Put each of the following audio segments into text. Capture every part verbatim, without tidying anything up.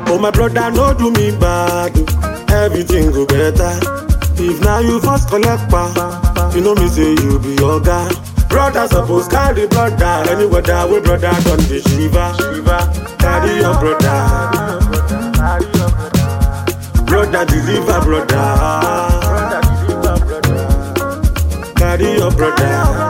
Oh my brother, no do me bad, everything go better. If now you first collect pa, you know me say you be your guy. Brother suppose carry brother, any weather we brother done the shiva. Carry your brother, brother deliver brother. Carry your brother.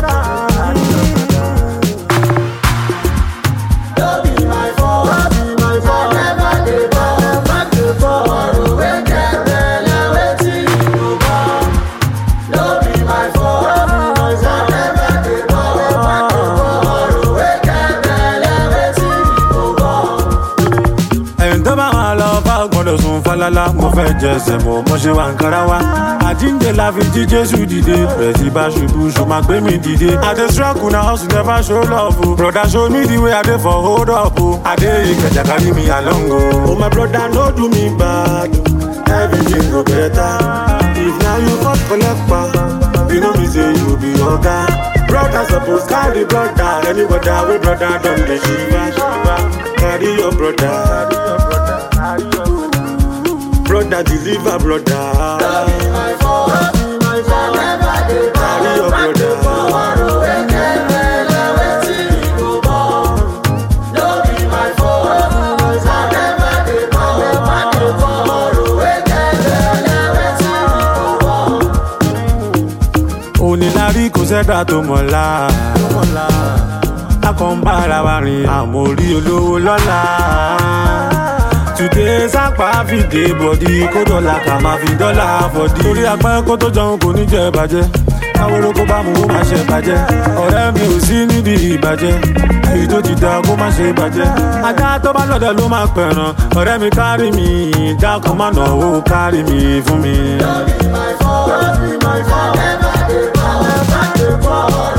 Falala, mo fẹ́ jẹsẹ̀ mo mo ṣe wà nkàrà wa. Àjíǹde la fi jí Jésù dìde. Rẹ̀sì bá ṣubú ṣo máa gbé mi dìde. I dey struggle na hustle never show love o. Brother show me the way I dey for hold up o. I dey Ìkẹjà carry me along o. Oh my brother no do me bad, everything go better. If na you first collect pa, you know me say you be your guy. Brother suppose carry brother, any weather wey brother done dey shiva. Carry your brother. Brother deliver brother. Love be my fault, love be my fault. Never dey carry your brother. Tomorrow we get better, wetin we go born. No be my fault, love be my fault. Never dey carry your brother. Tomorrow we get better, wetin we go born. Onílárí kò sẹ́dá tó mọ̀lá. A kàn ń bára wa rìn àmọ́ orí olówó lọ́la. Today sápá fi dé bọ̀dí kó dọ́là ká máa fi dọ́là fọ̀dí. Torí apẹ́ kó tó jẹun kò ní jẹ bàjẹ́. Káwóró kó bá mú ó máa ṣe bàjẹ́. Ọ̀rẹ́ mi ò sí nídìí ìbàjẹ́. Èyí tó ti da kó má ṣe bàjẹ́. Ajá tó bá lọ́dọ̀ ló máa pẹ̀ràn. Ọ̀rẹ́ mi kárí mi, dákun má náwó kárí mi fún mi. Love be my fault, love be my fault. Never dey fall, never dey fall.